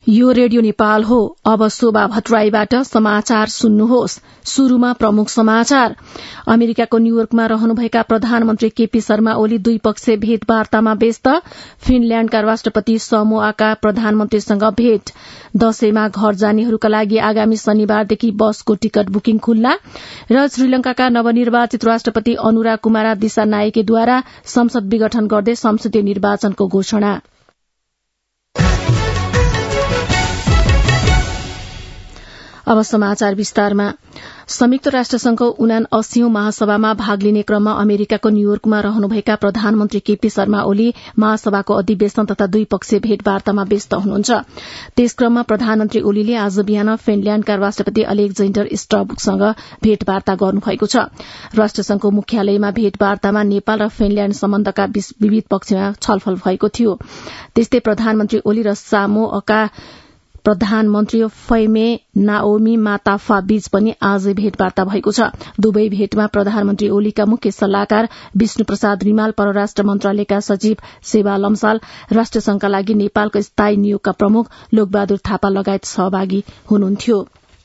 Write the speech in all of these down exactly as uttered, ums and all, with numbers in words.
यो रेडियो नेपाल हो। अब शोभा भट्टराईबाट समाचार सुन्नुहोस्। शुरूमा प्रमुख समाचार। अमेरिकाको न्यूयोर्कमा रहनुभएका प्रधानमन्त्री केपी शर्मा ओली द्विपक्षीय भेटवार्तामा व्यस्त। फिनल्याण्डका राष्ट्रपति समोआका प्रधानमन्त्रीसँग भेट। दशैंमा घर जानेहरूका लागि आगामी शनिबारदेखि बसको टिकट बुकिङ खुल्ला। र श्रीलंकाका नवनिर्वाचित राष्ट्रपति अनुराग कुमार दिशानायकेद्वारा संसद विघटन गर्दै संसदीय निर्वाचनको घोषणा। अब समाचार विस्तारमा। संयुक्त राष्ट्रसंघको उनासीऔं महासभामा भाग लिने क्रममा अमेरिकाको न्यूयोर्कमा रहनुभएका प्रधानमन्त्री केपी शर्मा ओली महासभाको अधिवेशन तथा द्विपक्षीय भेटवार्तामा व्यस्त हुनुहुन्छ। त्यस क्रममा प्रधानमन्त्री ओलीले आज बिहान फिनल्याण्डका राष्ट्रपति अलेक्जेण्डर स्टर्बसँग भेटवार्ता गर्नुभएको छ। राष्ट्रसंघको मुख्यालयमा भेटवार्तामा नेपाल र फिनल्याण्ड सम्बन्धका विविध पक्षमा छलफल भएको थियो। त्यस्तै प्रधानमन्त्री ओली र सामोआका प्रधानमन्त्री फैमे नाओमी माताफा बीच पनि आज भेटवार्ता भएको छ। दुवै भेटमा प्रधानमन्त्री ओलीका मुख्य सल्लाहकार विष्णु प्रसाद रिमाल, परराष्ट्र मन्त्रालयका सचिव सेवा लम्साल, राष्ट्रसंघका लागि नेपालको स्थायी नियोगका प्रमुख लोकबहादुर थापा लगायत सहभागी हुनुहुन्थ्यो।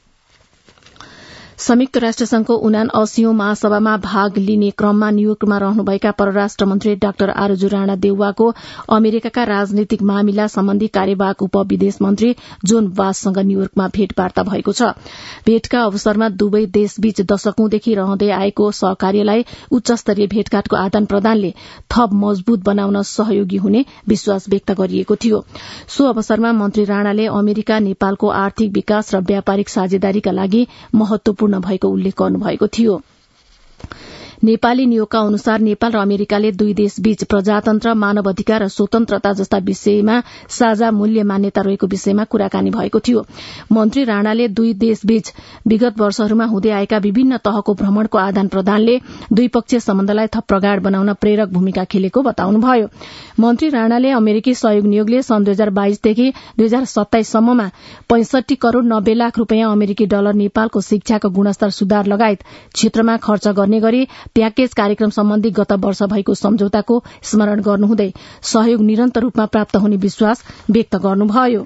संयुक्त राष्ट्रसंघको उनासीऔं महासभामा भाग लिने क्रममा न्यूयोर्कमा रहनुभएका परराष्ट्र मन्त्री डाक्टर आरजू राणा देउवाको अमेरिकाका राजनीतिक मामिला सम्बन्धी कार्यवाहक उपविदेश मन्त्री जोन बाससँग न्यूयोर्कमा भेटवार्ता भएको छ। भेटका अवसरमा दुवै देशबीच दशकौंदेखि रहँदै आएको सहकार्यलाई उच्चस्तरीय भेटघाटको आदान प्रदानले थप मजबूत बनाउन सहयोगी हुने विश्वास व्यक्त गरिएको थियो। सो अवसरमा मन्त्री राणाले अमेरिका नेपालको आर्थिक विकास र व्यापारिक साझेदारीका लागि महत्वपूर्ण भएको उल्लेख गर्नुभएको थियो। नेपाली नियोगका अनुसार नेपाल र अमेरिकाले दुई देशबीच प्रजातन्त्र, मानव अधिकार र स्वतन्त्रता जस्ता विषयमा साझा मूल्य मान्यता रहेको विषयमा कुराकानी भएको थियो। मन्त्री राणाले दुई देशबीच विगत वर्षहरूमा हुँदै आएका विभिन्न तहको भ्रमणको आदान प्रदानले द्विपक्षीय सम्बन्धलाई थप प्रगाढ़ बनाउन प्रेरक भूमिका खेलेको बताउनुभयो। मन्त्री राणाले अमेरिकी सहयोग नियोगले सन् दुई हजार बाइसदेखि दुई हजार सत्ताइससम्ममा पैंसठी करोड़ नब्बे लाख रूपियाँ अमेरिकी डलर नेपालको शिक्षाको गुणस्तर सुधार लगायत क्षेत्रमा खर्च गर्ने गरी प्याकेज कार्यक्रम सम्बन्धी गत वर्ष भएको सम्झौताको स्मरण गर्नुहुँदै सहयोग निरन्तर रूपमा प्राप्त हुने विश्वास व्यक्त गर्नुभयो।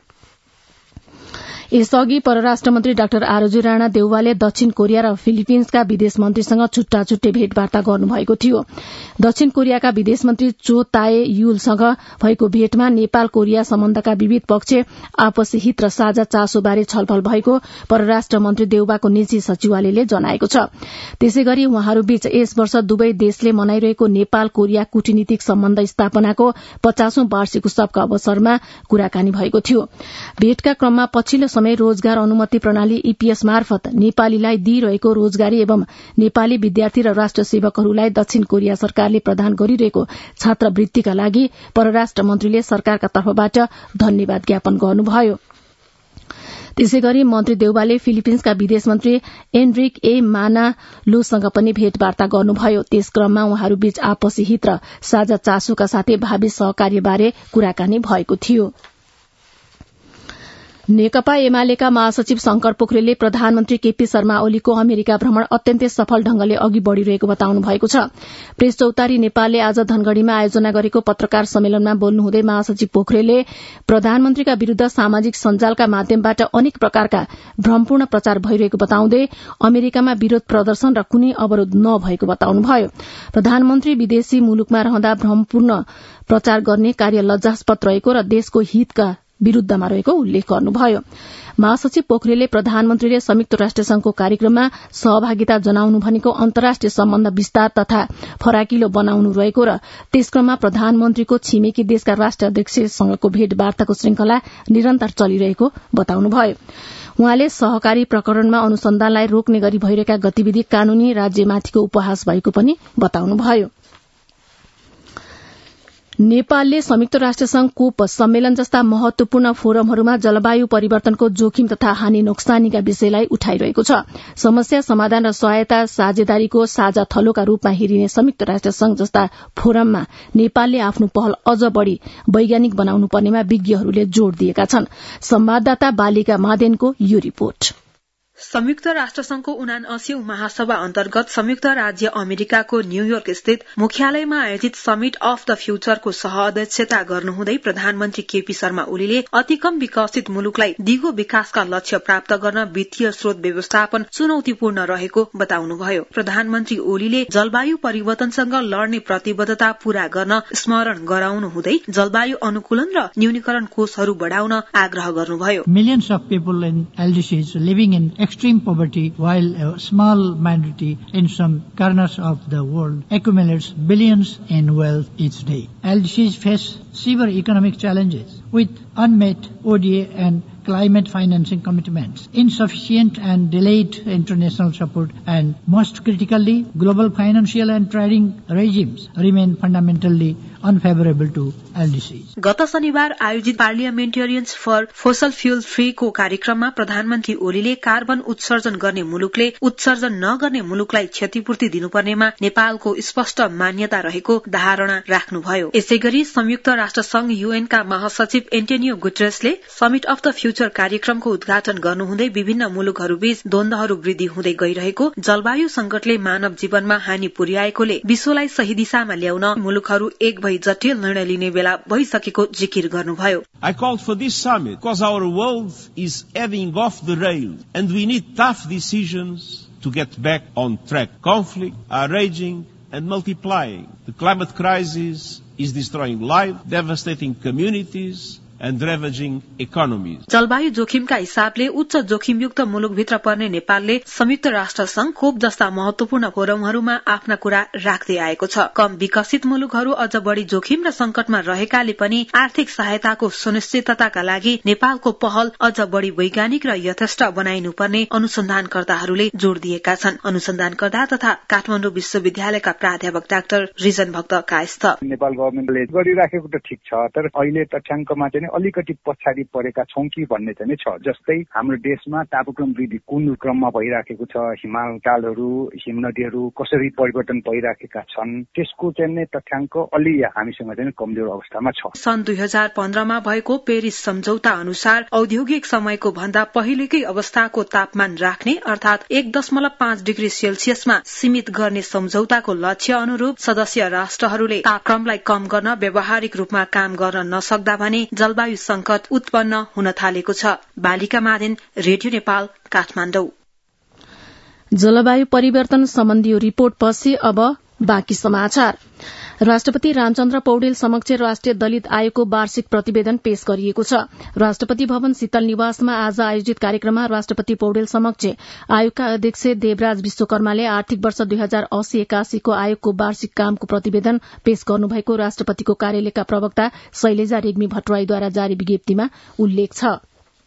यसअघि परराष्ट्र मन्त्री डाक्टर आरजू राणा देउवाले दक्षिण कोरिया र फिलिपिन्सका विदेश मन्त्रीसँग छुट्टा छुट्टै भेटवार्ता गर्नुभएको थियो। दक्षिण कोरियाका विदेश मन्त्री चो ताए युलसँग भएको भेटमा नेपाल कोरिया सम्बन्धका विविध पक्ष, आपसी हित र साझा चासोबारे छलफल भएको परराष्ट्र मन्त्री देउवाको निजी सचिवालयले जनाएको छ। त्यसैगरी उहाँहरूबीच यस वर्ष दुवै देशले मनाइरहेको नेपाल कोरिया कूटनीतिक सम्बन्ध स्थापनाको पचासौं वार्षिक उत्सवका अवसरमा कुराकानी भएको थियो। भेटका क्रममा पछिल्लो समय रोजगार अनुमति प्रणाली ईपीएस मार्फत नेपालीलाई दिइरहेको रोजगारी एवं नेपाली विद्यार्थी र राष्ट्र सेवकहरूलाई दक्षिण कोरिया सरकारले प्रदान गरिरहेको छात्रवृत्तिका लागि परराष्ट्र मन्त्रीले सरकारका तर्फबाट धन्यवाद ज्ञापन गर्नुभयो। त्यसैगरी मन्त्री देउवाले फिलिपिन्सका विदेश मन्त्री एन्ड्रिक ए मानालोसँग पनि भेटवार्ता गर्नुभयो। त्यस क्रममा उहाँहरूबीच आपसी हित र साझा चासोका साथै भावी सहकार्यबारे कुराकानी भएको थियो। नेकपा एमालेका महासचिव शंकर पोखरेलले प्रधानमन्त्री केपी शर्मा ओलीको अमेरिका भ्रमण अत्यन्तै सफल ढंगले अघि बढ़िरहेको बताउनु भएको छ। प्रेस चौतारी नेपालले आज धनगढ़ीमा आयोजना गरेको पत्रकार सम्मेलनमा बोल्नुहुँदै महासचिव पोखरेलले प्रधानमन्त्रीका विरूद्ध सामाजिक सञ्जालका माध्यमबाट अनेक प्रकारका भ्रमपूर्ण प्रचार भइरहेको बताउँदै अमेरिकामा विरोध प्रदर्शन र कुनै अवरोध नभएको बताउनुभयो। प्रधानमन्त्री विदेशी मुलुकमा रहँदा भ्रमपूर्ण प्रचार गर्ने कार्य लज्जास्पद रहेको र देशको हितका विरूद्धमा रहेको उल्लेख गर्नुभयो। महासचिव पोखरेलले प्रधानमन्त्रीले संयुक्त राष्ट्रसंघको कार्यक्रममा सहभागिता जनाउनु भनेको अन्तर्राष्ट्रिय सम्बन्ध विस्तार तथा फराकिलो बनाउनु रहेको र त्यसक्रममा प्रधानमन्त्रीको छिमेकी देशका राष्ट्राध्यक्षसँगको भेटवार्ताको श्रृंखला निरन्तर चलिरहेको बताउनुभयो। उहाँले सहकारी प्रकरणमा अनुसन्धानलाई रोक्ने गरी भइरहेका गतिविधि कानूनी राज्यमाथिको उपहास भएको पनि बताउनुभयो। नेपालले संयुक्त राष्ट्रसंघ कोप सम्मेलन जस्ता महत्वपूर्ण फोरमहरूमा जलवायु परिवर्तनको जोखिम तथा हानि नोक्सानीका विषयलाई उठाइरहेको छ। समस्या समाधान र सहायता साझेदारीको साझा थलोका रूपमा हेरिने संयुक्त राष्ट्रसंघ जस्ता फोरममा नेपालले आफ्नो पहल अझ बढ़ी वैज्ञानिक बनाउनु पर्नेमा विज्ञहरूले जोड़ दिएका छन्। संवाददाता बालिका मादेनको यो रिपोर्ट। संयुक्त राष्ट्रसंघको उनासीऔं महासभा अन्तर्गत संयुक्त राज्य अमेरिकाको न्यूयोर्क स्थित मुख्यालयमा आयोजित समिट अफ द फ्यूचरको सह-अध्यक्षता गर्नुहुँदै प्रधानमन्त्री केपी शर्मा ओलीले अति कम विकसित मुलुकलाई दिगो विकासका लक्ष्य प्राप्त गर्न वित्तीय स्रोत व्यवस्थापन चुनौतीपूर्ण रहेको बताउनुभयो। प्रधानमन्त्री ओलीले जलवायु परिवर्तनसँग लड्ने प्रतिबद्धता पूरा गर्न स्मरण गराउनुहुँदै जलवायु अनुकूलन र न्यूनीकरण कोषहरू बढ़ाउन आग्रह गर्नुभयो। Millions of people in L D Cs living in extreme poverty, while a small minority in some corners of the world accumulates billions in wealth each day. L D Cs face severe economic challenges with unmet O D A and climate financing commitments, insufficient and delayed international support, and most critically, global financial and trading regimes remain fundamentally unfavorable to L D Cs. गत शनिबार आयोजित parliamentarians for fossil fuel free को कार्यक्रममा प्रधानमन्त्री ओलीले carbon उत्सर्जन गर्ने मुलुकले उत्सर्जन नगर्ने मुलुकलाई क्षतिपूर्ति दिनुपर्नेमा नेपालको स्पष्ट मान्यता रहेको धारणा राख्नुभयो। यसैगरी संयुक्त राष्ट्र संघ यूएन का महासचिव एन्टोनियो गुटेरेसले समिट अफ द फ्यूचर कार्यक्रमको उद्घाटन गर्नुहुँदै विभिन्न मुलुकहरूबीच द्वन्द्वहरू वृद्धि हुँदै गइरहेको, जलवायु संकटले मानव जीवनमा हानि पुर्याएकोले विश्वलाई सही दिशामा ल्याउन मुलुकहरू एक भई जटिल निर्णय लिने बेला भइसकेको जिकिर गर्नुभयो। I called for this summit because our world is heading off the rails and we need tough decisions to get back on track. Conflict are raging and multiplying. The climate crisis is destroying life, devastating communities and ravaging economies. जलवायु जोखिमका हिसाबले उच्च जोखिमयुक्त मुलुकभित्र पर्ने नेपालले संयुक्त राष्ट्र संघ खोप जस्ता महत्वपूर्ण फोरमहरूमा आफ्ना कुरा राख्दै आएको छ। कम विकसित मुलुकहरू अझ बढ़ी जोखिम र संकटमा रहेकाले पनि आर्थिक सहायताको सुनिश्चितताका लागि नेपालको पहल अझ बढ़ी वैज्ञानिक र यथेष्ट बनाइनुपर्ने अनुसन्धानकर्ताहरूले जोड़ दिएका छन्। अनुसन्धानकर्ता तथा काठमाडौँ विश्वविद्यालयका प्राध्यापक डाक्टर रिजन भक्त कायस्थ, नेपाल गभर्नमेन्टले गरिराखेको त ठीक छ, तर अहिले तथ्याङ्कमा चाहिँ अलिकति पछाडि परेका छौं कि भन्ने चाहिँ छ। जस्तै हाम्रो देशमा तापक्रम वृद्धि कुन क्रममा भइराखेको छ, हिमाल कालहरू, हिमनदीहरू कसरी परिवर्तन भइराखेका छन्, त्यसको चाहिँ तथ्याङ्क अलि हामीसँग चाहिँ कमजोर अवस्थामा छ। सन् दुई हजार पन्ध्रमा भएको पेरिस सम्झौता अनुसार औद्योगिक समयको भन्दा पहिलेकै अवस्थाको तापमान राख्ने अर्थात एक दशमलव पाँच डिग्री सेल्सियसमा सीमित गर्ने सम्झौताको लक्ष्य अनुरूप सदस्य राष्ट्रहरूले तापक्रमलाई कम गर्न व्यावहारिक रूपमा काम गर्न नसक्दा भने जलवायु संकट उत्पन्न हुन थालेको छ। बालिका मादेन, रेडियो नेपाल, काठमाडौँ। जलवायु परिवर्तन सम्बन्धी रिपोर्ट पछि अब बाँकी समाचार। राष्ट्रपति रामचन्द्र पौडेल समक्ष राष्ट्रिय दलित आयोगको वार्षिक प्रतिवेदन पेश गरिएको छ। राष्ट्रपति भवन शीतल निवासमा आज आयोजित कार्यक्रममा राष्ट्रपति पौडेल समक्ष आयोगका अध्यक्ष देवराज विश्वकर्माले आर्थिक वर्ष दुई हजार अस्सी एकासीको आयोगको वार्षिक कामको प्रतिवेदन पेश गर्नुभएको राष्ट्रपतिको कार्यालयका प्रवक्ता शैलेजा रेग्मी भट्टराईद्वारा जारी विज्ञप्तिमा उल्लेख छ।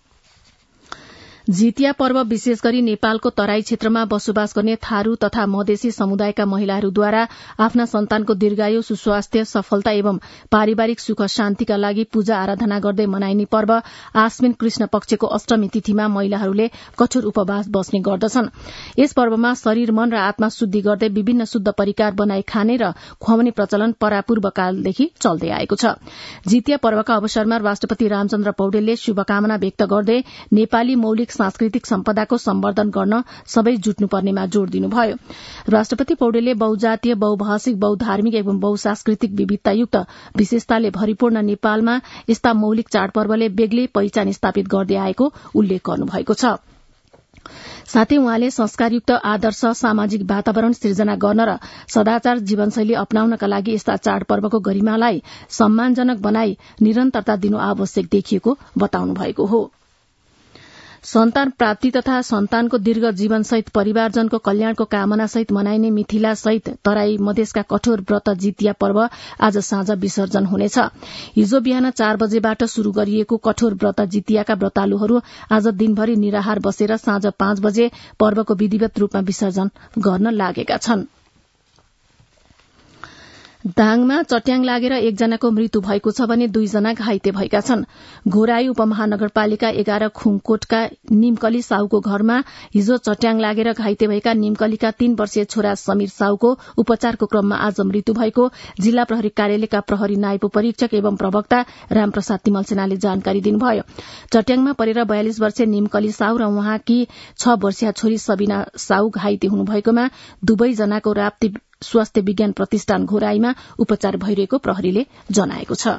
जितिया पर्व विशेष गरी नेपालको तराई क्षेत्रमा बसोबास गर्ने थारू तथा मधेसी समुदायका महिलाहरूद्वारा आफ्ना सन्तानको दीर्घायु, सुस्वास्थ्य, सफलता एवं पारिवारिक सुख शान्तिका लागि पूजा आराधना गर्दै मनाइने पर्व आश्विन कृष्ण पक्षको अष्टमी तिथिमा महिलाहरूले कठोर उपवास बस्ने गर्दछन्। यस पर्वमा शरीर, मन र आत्मा शुद्धि गर्दै विभिन्न शुद्ध परिकार बनाई खाने र खुवाउने प्रचलन परापूर्व कालदेखि चल्दै आएको छ। जितिया पर्वका अवसरमा राष्ट्रपति रामचन्द्र पौडेलले शुभकामना व्यक्त गर्दै नेपाली मौलिक सांस्कृतिक सम्पदाको सम्वर्धन गर्न सबै जुट्नुपर्नेमा जोड़ दिनुभयो। राष्ट्रपति पौडेलले बहुजातीय, बहुभाषिक, बहुधार्मिक एवं बहुसांस्कृतिक विविधतायुक्त विशेषताले भरिपूर्ण नेपालमा यस्ता मौलिक चाडपर्वले बेग्लै पहिचान स्थापित गर्दै आएको उल्लेख गर्नुभएको छ। साथै उहाँले संस्कारयुक्त आदर्श, सामाजिक वातावरण सृजना गर्न र सदाचार जीवनशैली अपनाउनका लागि यस्ता चाडपर्वको गरिमालाई सम्मानजनक बनाई निरन्तरता दिनु आवश्यक देखिएको बताउनु भएको हो। सन्तान प्राप्ति तथा सन्तानको दीर्घ जीवनसहित परिवारजनको कल्याणको कामनासहित मनाइने मिथिला सहित तराई मधेसका कठोर व्रत जितिया पर्व आज साँझ विसर्जन हुनेछ। हिजो बिहान चार बजेबाट शुरू गरिएको कठोर व्रत जितियाका व्रतालुहरू आज दिनभरि निराहार बसेर साँझ पाँच बजे पर्वको विधिवत रूपमा विसर्जन गर्न लागेका छन्। दाङमा चट्याङ लागेर एकजनाको मृत्यु भएको छ भने दुईजना घाइते भएका छन्। घोराई उपमहानगरपालिका एघार खुङकोटका निमकली साउको घरमा हिजो चट्याङ लागेर घाइते भएका निमकलीका तीन वर्षीय छोरा समीर साउको उपचारको क्रममा आज मृत्यु भएको जिल्ला प्रहरी कार्यालयका प्रहरी नायब परीक्षक एवं प्रवक्ता रामप्रसाद तिमल सेनाले जानकारी दिनुभयो। चट्याङमा परेर बयालिस वर्षीय निमकली साउ र उहाँकी छ वर्षीय छोरी सबिना साउ घाइते हुनुभएकोमा दुवैजनाको राप्ती स्वास्थ्य विज्ञान प्रतिष्ठान घोराईमा उपचार भइरहेको प्रहरीले जनाएको छ।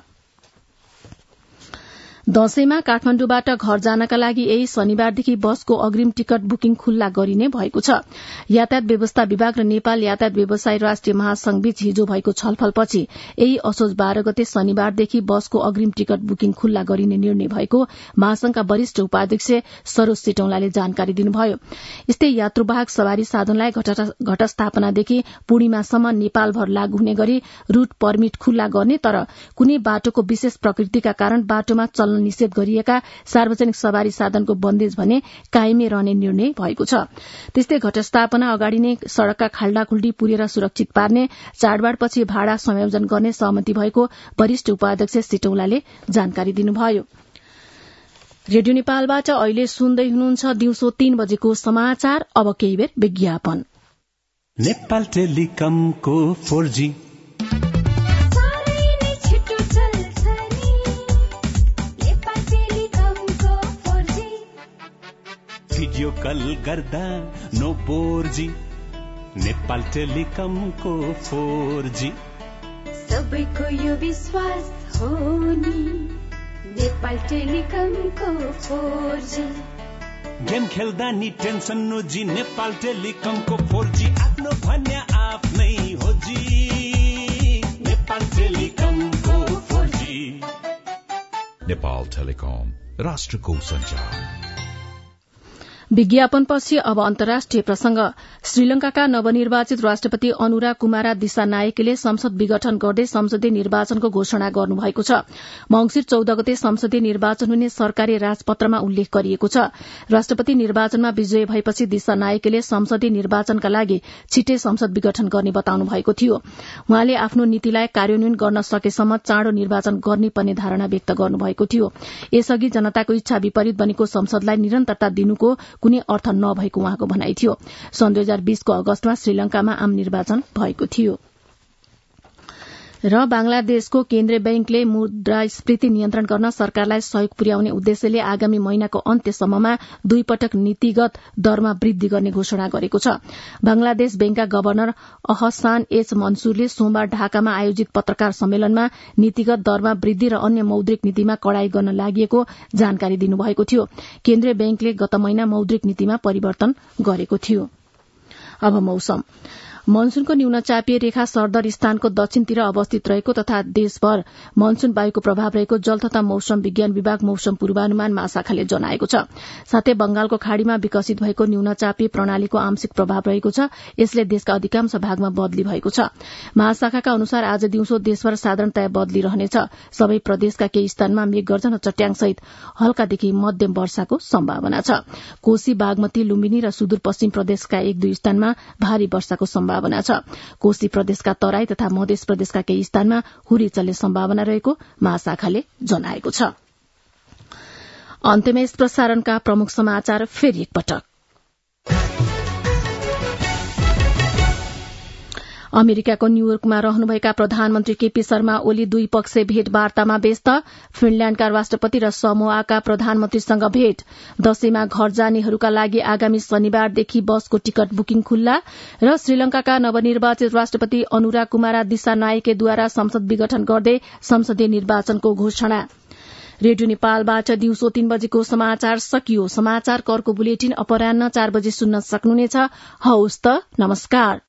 दशैंमा काठमाण्डुबाट घर जानका लागि यही शनिबारदेखि बसको अग्रिम टिकट बुकिङ खुल्ला गरिने भएको छ। यातायात व्यवस्था विभाग र नेपाल यातायात व्यवसाय राष्ट्रिय महासंघबीच हिजो भएको छलफलपछि यही असोज बाह्र गते शनिबारदेखि बसको अग्रिम टिकट बुकिङ खुल्ला गरिने निर्णय भएको महासंघका वरिष्ठ उपाध्यक्ष सरोज सिटौलाले जानकारी दिनुभयो। यस्तै यात्रुवाहक सवारी साधनलाई घटस्थापनादेखि पूर्णिमासम्म नेपालभर लागू हुने गरी रूट पर्मिट खुल्ला गर्ने तर कुनै बाटोको विशेष प्रकृतिका कारण बाटोमा चल्न निषेध गरिएका सार्वजनिक सवारी साधनको बन्देज भने कायमै रहने निर्णय भएको छ। त्यस्तै घटस्थापना अगाडि नै सड़कका खाल्डाखुल्डी पुरेर सुरक्षित पार्ने चाडबाडपछि भाडा संयोजन गर्ने सहमति भएको वरिष्ठ उपाध्यक्ष सिटौलाले जानकारी दिनुभयो। रेडियो नेपालबाट अहिले सुन्दै हुनुहुन्छ दिउँसो तीन बजेको समाचार। अब केही बेर विज्ञापन। नेपाल टेलिकमको फोर जी भिडियो कल गर्दा नो बोर्जी नेपाल टेलिकमको फोर जी सबैको यो विश्वास हो नि नेपाल टेलिकमको फोर जी गेम खेल्दा नि टेन्सन नो जी नेपाल टेलिकमको फोर जी आफ्नो भन्या आफ्नै हो जी नेपाल टेलिकमको फोर जी। नेपाल टेलिकम राष्ट्रको सञ्चार। विज्ञापनपछि अब अन्तर्राष्ट्रिय प्रसंग। श्रीलंकाका नवनिर्वाचित राष्ट्रपति अनुरा कुमारा दिसानायकेले संसद विघटन गर्दै संसदीय निर्वाचनको घोषणा गर्नुभएको छ। मंगिर चौध गते संसदीय निर्वाचन हुने सरकारी राजपत्रमा उल्लेख गरिएको छ। राष्ट्रपति निर्वाचनमा विजयी भएपछि दिसानायकेले संसदीय निर्वाचनका लागि छिट्टै संसद विघटन गर्ने बताउनु भएको थियो। उहाँले आफ्नो नीतिलाई कार्यान्वयन गर्न सकेसम्म चाँडो निर्वाचन गर्ने पर्ने धारणा व्यक्त गर्नुभएको थियो। यसअघि जनताको इच्छा विपरीत बनेको संसदलाई निरन्तरता दिनुको कुनै अर्थ नभएको उहाँको भनाइ थियो। सन् दुई हजार बीसको अगस्तमा श्रीलंकामा आम निर्वाचन भएको थियो। र बांग्लादेशको केन्द्रीय बैंकले मुद्रास्फीति नियन्त्रण गर्न सरकारलाई सहयोग पुर्याउने उद्देश्यले आगामी महिनाको अन्त्यसम्ममा दुई पटक नीतिगत दरमा वृद्धि गर्ने घोषणा गरेको छ। बांग्लादेश बैंकका गवर्नर अहसान एच मंसूरले सोमबार ढाकामा आयोजित पत्रकार सम्मेलनमा नीतिगत दरमा वृद्धि र अन्य मौद्रिक नीतिमा कड़ाई गर्न लागि जानकारी दिनुभएको थियो। केन्द्रीय बैंकले गत महिना मौद्रिक नीतिमा परिवर्तन गरेको थियो। अब मौसम। मनसूनको न्यूनचापीय रेखा सरदर स्थानको दक्षिणतिर अवस्थित रहेको तथा देशभर मनसून वायुको प्रभाव रहेको जल तथा मौसम विज्ञान विभाग मौसम पूर्वानुमान महाशाखाले जनाएको छ। साथै बंगालको खाड़ीमा विकसित भएको न्यूनचापीय प्रणालीको आंशिक प्रभाव रहेको छ। यसले देशका अधिकांश भागमा बदली भएको छ। महाशाखाका अनुसार आज दिउँसो देशभर साधारणतया बदली रहनेछ। सबै प्रदेशका केही स्थानमा मेघगर्जन र चट्याङसहित हल्कादेखि मध्यम वर्षाको सम्भावना छ। कोशी, बागमती, लुम्बिनी र सुदूरपश्चिम प्रदेशका एक दुई स्थानमा भारी वर्षाको सम्भावना छ। कोशी प्रदेशका तराई तथा मध्य प्रदेशका केही स्थानमा हुरी चल्ने सम्भावना रहेको महाशाखाले जनाएको छ। अन्त्यमा यस प्रसारणका प्रमुख समाचार फेरि एकपटक। अमेरिकाको न्यूयोर्कमा रहनुभएका प्रधानमन्त्री केपी शर्मा ओली दुई पक्षीय भेटवार्तामा व्यस्त। फिनल्याण्डका राष्ट्रपति र समोआका प्रधानमन्त्रीसँग भेट। दशैंमा घर जानेहरूका लागि आगामी शनिबारदेखि बसको टिकट बुकिङ खुल्ला र श्रीलंकाका नवनिर्वाचित राष्ट्रपति अनुरा कुमारा दिसानायकेद्वारा संसद विघटन गर्दै संसदीय निर्वाचनको घोषणा। रेडियो नेपालबाट दिउँसो तीन बजेको समाचार सकियो। समाचार करको बुलेटिन अपराह्न चार बजे सुन्न सक्नुहुनेछ। हवस् त, नमस्कार।